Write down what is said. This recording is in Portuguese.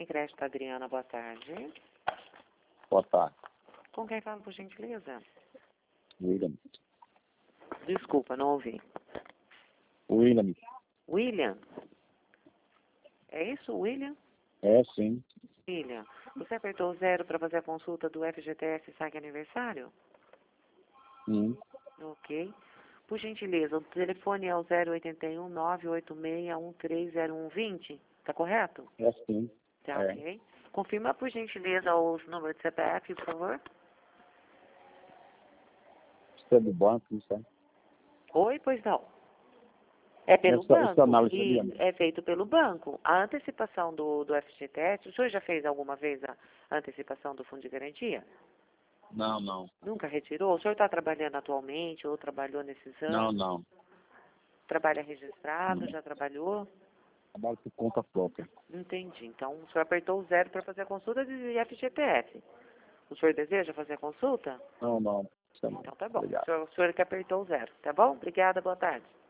Sem Crédito Adriana, boa tarde. Boa tarde. Com quem fala, por gentileza? William. Desculpa, não ouvi. William. William? É isso, William? É, sim. William, você apertou o 0 para fazer a consulta do FGTS SAG Aniversário? Ok. Por gentileza, o telefone é o 081 986 130120. Tá correto? É, sim. Tá, É. ok. Confirma, por gentileza, os números de CPF, por favor. Você é do banco, não sei. Oi, pois não. É pelo Essa banco. análise E ali, é feito pelo banco. A antecipação do FGTS, o senhor já fez alguma vez a antecipação do Fundo de Garantia? Não. Nunca retirou? O senhor está trabalhando atualmente ou trabalhou nesses anos? Não. Trabalha registrado, já trabalhou? Trabalho por conta própria. Entendi. Então, o senhor apertou o 0 para fazer a consulta de FGTS. O senhor deseja fazer a consulta? Não. Então, tá bom. Obrigado. O senhor que apertou o 0, tá bom? Obrigada, boa tarde.